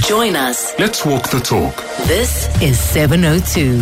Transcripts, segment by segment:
Join us. Let's walk the talk. This is 702.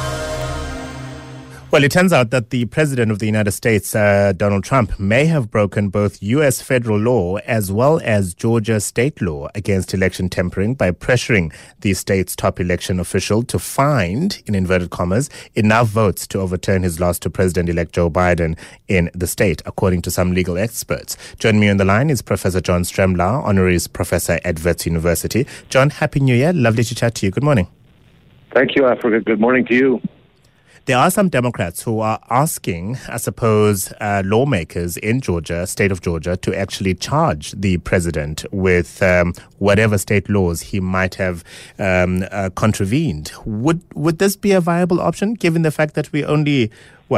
Well, it turns out that the President of the United States, Donald Trump, may have broken both U.S. federal law as well as Georgia state law against election tampering by pressuring the state's top election official to find, in inverted commas, enough votes to overturn his loss to President-elect Joe Biden in the state, according to some legal experts. Joining me on the line is Professor John Stremlau, Honoris Professor at Wits University. John, Happy New Year. Lovely to chat to you. Good morning. Thank you, Africa. Good morning to you. There are some Democrats who are asking, I suppose, lawmakers in Georgia, state of Georgia, to actually charge the president with whatever state laws he might have contravened. Would this be a viable option, given the fact that we're only,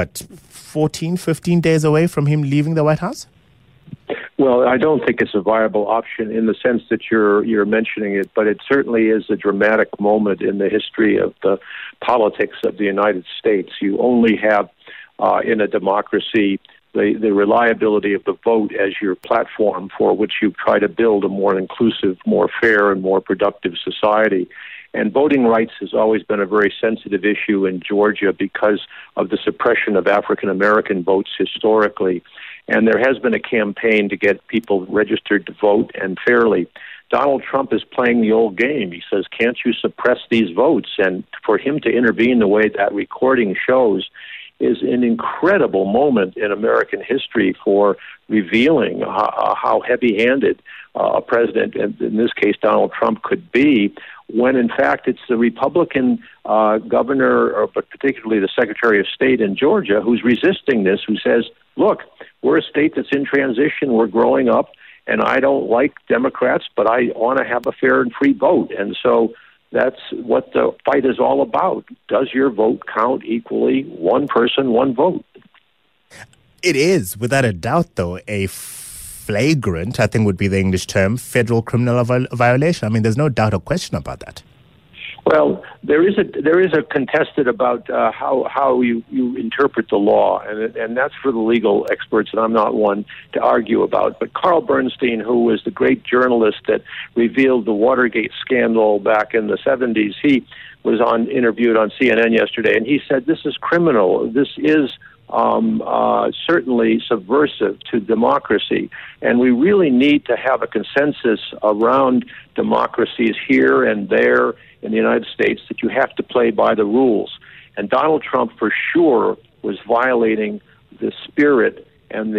14, 15 days away from him leaving the White House? Well, I don't think it's a viable option in the sense that you're mentioning it, but it certainly is a dramatic moment in the history of the politics of the United States. You only have, in a democracy, the reliability of the vote as your platform for which you try to build a more inclusive, more fair, and more productive society. And voting rights has always been a very sensitive issue in Georgia because of the suppression of African American votes historically. And there has been a campaign to get people registered to vote and fairly. Donald Trump is playing the old game. He says, can't you suppress these votes? And for him to intervene the way that recording shows is an incredible moment in American history for revealing how heavy-handed a president, in this case Donald Trump, could be, when in fact it's the Republican governor, but particularly the Secretary of State in Georgia, who's resisting this, who says, look, we're a state that's in transition, we're growing up, and I don't like Democrats, but I want to have a fair and free vote. And so that's what the fight is all about. Does your vote count equally? One person, one vote. It is, without a doubt, though, a flagrant, I think would be the English term, federal criminal violation. I mean, there's no doubt or question about that. Well, there is a contested about how you interpret the law, and that's for the legal experts, and I'm not one to argue about. But Carl Bernstein, who was the great journalist that revealed the Watergate scandal back in the 70s, he was interviewed on CNN yesterday, and he said this is criminal. This is certainly subversive to democracy, and we really need to have a consensus around democracies here and there in the United States that you have to play by the rules. And Donald Trump, for sure, was violating the spirit and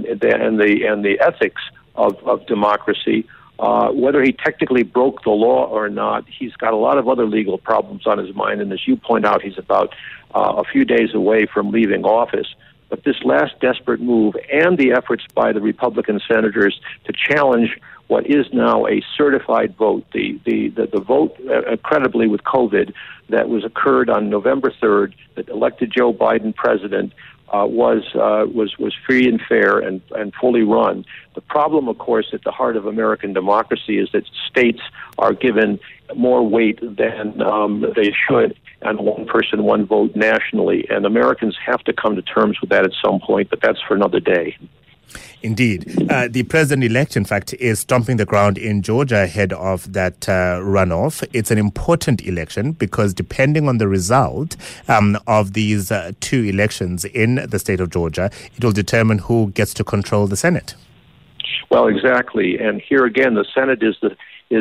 the ethics of democracy. Whether he technically broke the law or not, he's got a lot of other legal problems on his mind. And as you point out, he's about a few days away from leaving office. But this last desperate move and the efforts by the Republican senators to challenge what is now a certified vote, the vote credibly with COVID that occurred on November 3rd that elected Joe Biden president was free and fair and fully run. The problem, of course, at the heart of American democracy is that states are given more weight than they should on one person, one vote nationally, and Americans have to come to terms with that at some point, but that's for another day. Indeed. The president-elect, in fact, is stomping the ground in Georgia ahead of that runoff. It's an important election because depending on the result of these two elections in the state of Georgia, it will determine who gets to control the Senate. Well, exactly. And here again, the Senate is the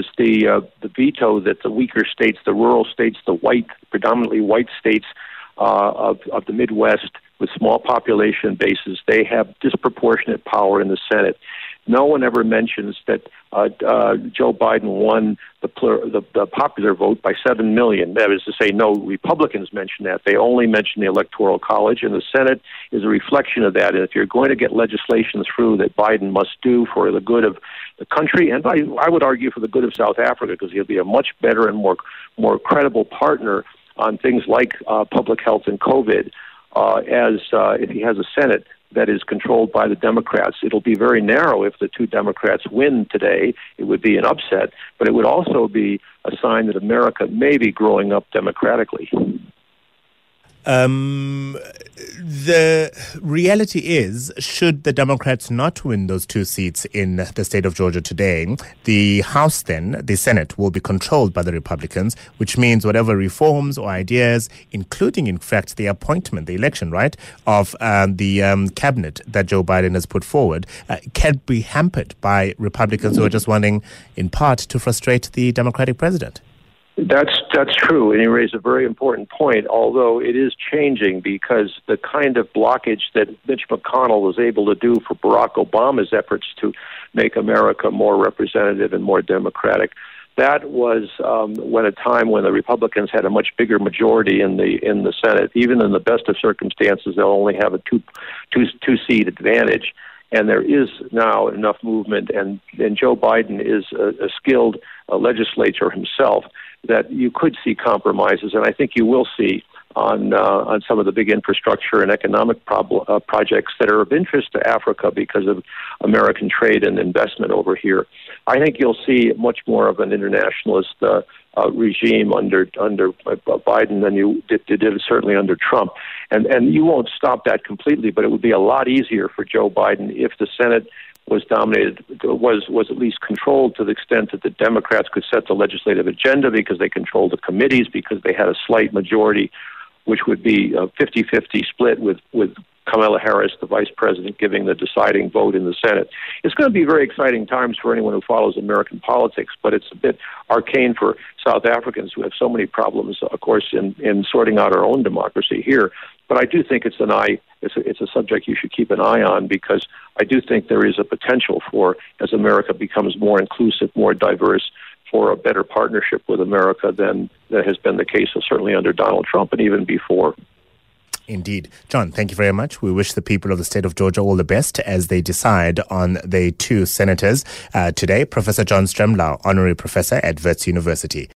veto that the weaker states, the rural states, the predominantly white states of the Midwest with small population bases, they have disproportionate power in the Senate. No one ever mentions that Joe Biden won the popular vote by 7 million. That is to say, no Republicans mention that. They only mention the Electoral College, and the Senate is a reflection of that. And if you're going to get legislation through that Biden must do for the good of the country, and I would argue for the good of South Africa, because he'll be a much better and more credible partner on things like public health and COVID, if he has a Senate that is controlled by the Democrats. It'll be very narrow if the two Democrats win today. It would be an upset, but it would also be a sign that America may be growing up democratically. The reality is, should the Democrats not win those 2 seats in the state of Georgia today, the House then, the Senate, will be controlled by the Republicans, which means whatever reforms or ideas, including, in fact, the appointment, the election, right, of the cabinet that Joe Biden has put forward, can be hampered by Republicans who are just wanting, in part, to frustrate the Democratic president. That's true, and you raise a very important point, although it is changing because the kind of blockage that Mitch McConnell was able to do for Barack Obama's efforts to make America more representative and more democratic, that was when a time when the Republicans had a much bigger majority in the Senate. Even in the best of circumstances, they'll only have a two-seat advantage. And there is now enough movement, and Joe Biden is a skilled legislator himself, that you could see compromises, and I think you will see on some of the big infrastructure and economic projects that are of interest to Africa because of American trade and investment over here. I think you'll see much more of an internationalist regime under Biden than you did certainly under Trump. And you won't stop that completely, but it would be a lot easier for Joe Biden if the Senate was at least controlled to the extent that the Democrats could set the legislative agenda because they controlled the committees, because they had a slight majority, which would be a 50-50 split with Kamala Harris, the vice president, giving the deciding vote in the Senate. It's going to be very exciting times for anyone who follows American politics, but it's a bit arcane for South Africans who have so many problems, of course, in sorting out our own democracy here. But I do think it's a subject you should keep an eye on, because I do think there is a potential for, as America becomes more inclusive, more diverse, for a better partnership with America than that has been the case certainly under Donald Trump and even before. Indeed. John, thank you very much. We wish the people of the state of Georgia all the best as they decide on the 2 senators today. Professor John Stremlau, Honorary Professor at Wits University.